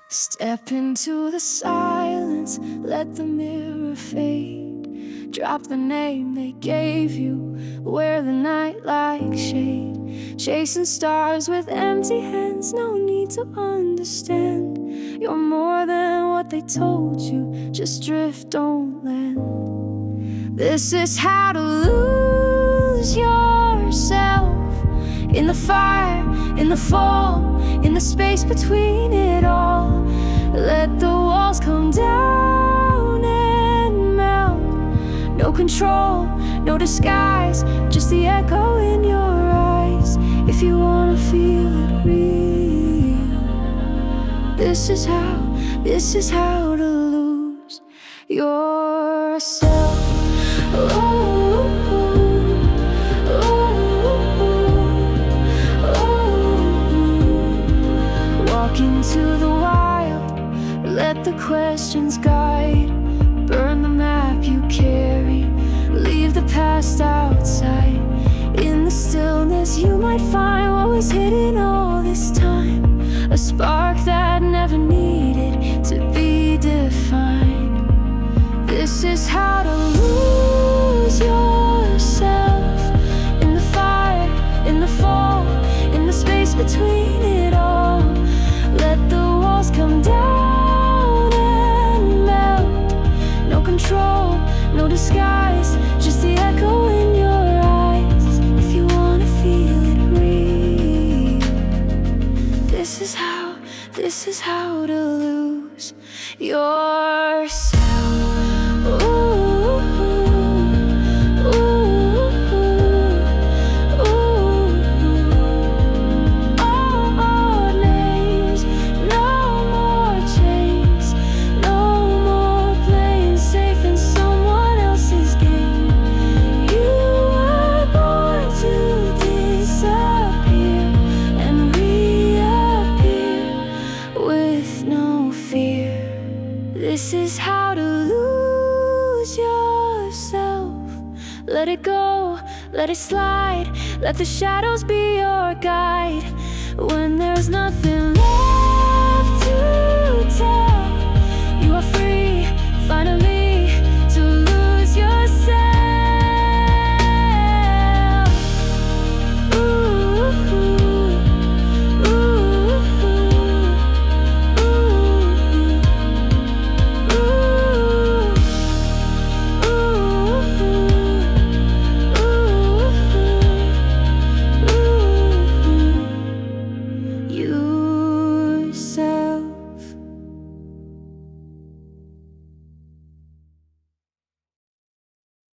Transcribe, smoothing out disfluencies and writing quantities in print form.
Step into the silence, let the mirror fade. Drop the name they gave you, wear the night like shade. Chasing stars with empty hands, no need to understand. You're more than what they told you, just drift, don't land. This is how to lose yourself. In the fire, in the fall, in the space between it all. Let the walls come down and melt. No control, no disguise, just the echo in your eyes. If you wanna feel it real, this is how to lose yourself. Walk into the wild, let the questions guide. Burn the map you carry, leave the past outside. In the stillness you might find what was hidden all this time. A spark that never needed to be defined. This is how to lose yourself. In the fire, in the fall, in the space between it all. Let the walls come down and melt. No control, no disguise, just the echo in your eyes. If you wanna feel it real, this is how to lose yourself. This is how to lose yourself. Let it go, let it slide, let the shadows be your guide. When there's nothing